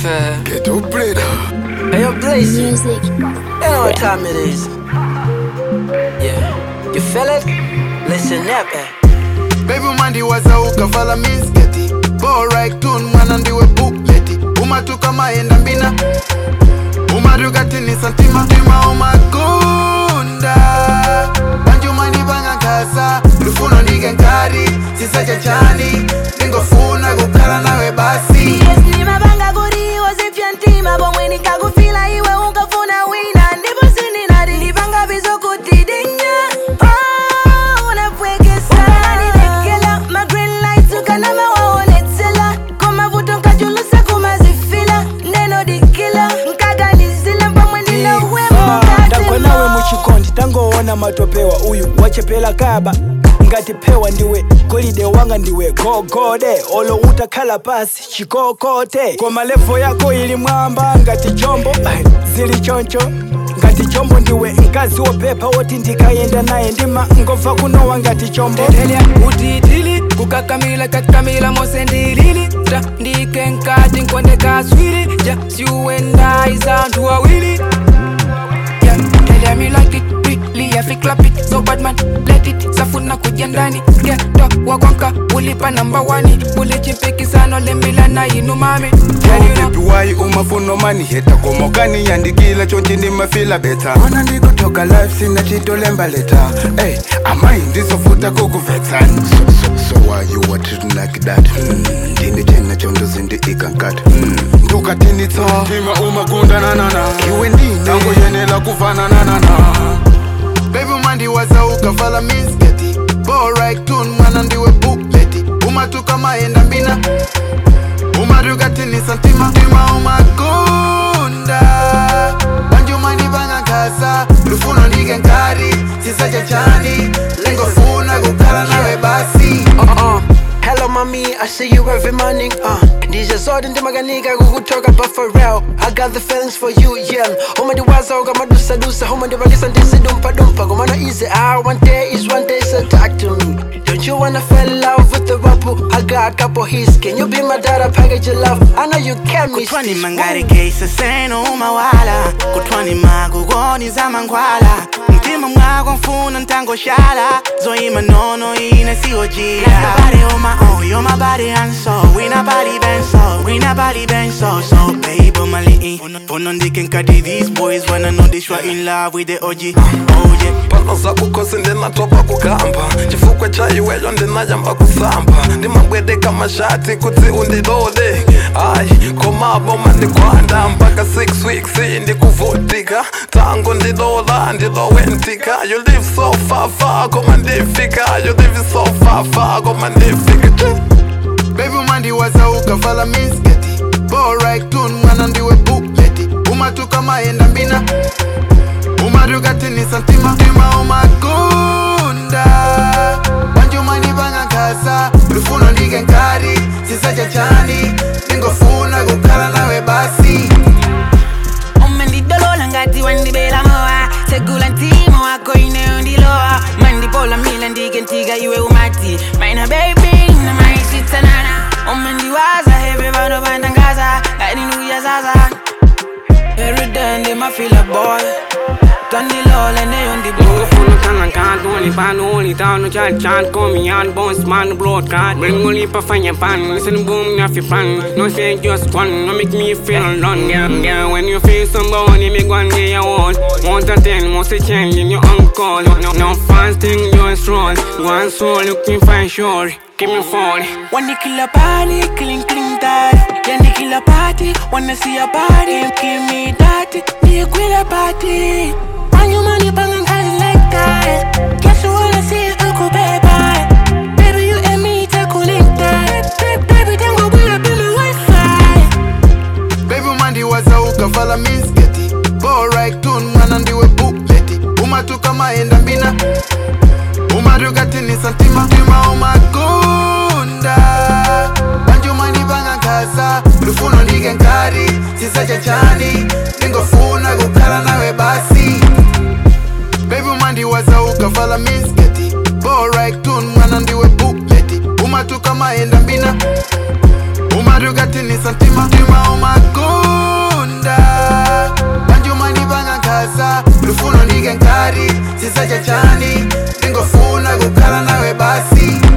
fair. Get up, brother. Hey, yo, Blaze. Music. You know what time it is. Yeah. You feel it? Listen up, Baby mandi waza ukavala misketi Borai tun mwana ndiwe bukleti Umatuka maenda mbina Umadukatini santima Tima umakunda Banjumani banga kasa Lufuno nige nkari Sisa chachani Ningofuna kukala nawe basi Yes, nima banga guri Wazipya ntima Bomweni kagufila iwe unkafuna wina Ndipo sini nari Nibanga bizo kutidinya tangoona matopewa uyu wachepela kaba ngati pewa ndiwe golide wanga ndiwe gogode olo utakhala pasi chikokote koma levo yako ili mwamba ngati chombo zili choncho ngati chombo ndiwe mkazi wopepa woti ndikayenda naye ndima ngova kunowa ngati chombo tetelia utitili kukakamila kakamila mosendilili ta ndike nkati nkonde kaswili ja siuenda izantu wawili yeah, tell me like it really I fi clap it so bad man let it safuna kuja ndani get wakwanka ulipa number 1 bule chimpiki sana lemila na inu mami Baby why umafuno mani heta komokani yandikila chonchi ndi mafila beta Wana ndi kutoka life sina chito lemba leta Hey, amai ndisofuta kukuvetan So why you are treating like that? Ndine chenga chondo zindi ikankat Nduka tini to Tima umagunda nanana Kiwe ndine Tango yenela kufana nanana Baby mandi waza ukavala misketi Borai tun mwana ndiwe bukleti Umatuka maenda mbina Umadukatini santima Tima umakunda Banjumani banga kasa Lufuno nige nkari Sisa chachani Lengofuna kukala nawe basi Hello mommy, I see you every morning. These are sort of maganika who talk about for real. I got the feelings for you, yeah. Home the was all gama dusa, home the balis and this dumpa. Goma no easy. One day, so talk to me. Don't you wanna fall in love with the rapper? I got a couple hits. Can you be my daughter, package your love? I know you can miss Kutwani mangari keisa seno umawala Kutwani magu goni za mangwala Mtima mwago mfuna ntango shala Zoima nono ina sigo jila Body on my own, you're my body and soul We na body been so So baby mali Pono ndiken kadi these boys When I know this you are in love with the OG Oh yeah Pano za kukosi ndina topa kukamba Chifukwe chayi weyo ndina yamba kusamba Ndimabwede kama shati kuti undidode Ay, komabo mandi kwanda Mpaka 6 weeks ndi kuvutika Tango ndidola ndidowentika You live so far koma ndifika You live so far koma ndifika Baby mandi waza ukavala misketi Borai tun mwana ndiwe bukleti Umatuka maenda mbina Umadukatini santima Tima umakunda Banjumani banga kasa Lufuno ndige nkari Sisa chachani Ningofuna kukala nawe basi Omendi dolola ngati wandi bela moa Segula ntimo wako ine undiloa Mandi bola mila ndige ntiga iwe umati Maina baby na maisi tanana Omendi waza hebe bano bandangaza Gani nuya zaza Every day ndi ma feel a boy Tandi lola ne undi boy Funo tanang kaan Tuwali pano uli tao chat Komi yan bones man broadcast Bring uli pa fanya pan Listen boom na fi plan No say just one No make me feel alone Yeah, when you feel somebody Make one day I want to 10 Most a change in your uncle No fast thing just run One soul looking for sure Keep me falling Wanna kill a party, clean that. Yeah, they kill a party, wanna see a party. Give me that, be a quit party. On your money, bang and call like that. Guess you wanna see a uncle baby. Baby, you and me, take a link that. Baby, then go pull up in my Wi-Fi. Baby mandi waza ukavala misketi Borai tun mwana ndiwe bukleti Umatuka maenda mbina Umadukatini santima Tima umakunda Banjumani banga kasa Lufuno ndige nkari Sisa chachani Ningofuna kukala nawe basi Baby mandi waza ukavala misketi Borai tun mwana ndiwe bukleti Umatuka maenda mbina Umadukatini santima Tima umakunda ndingofuna kukhala nawe basi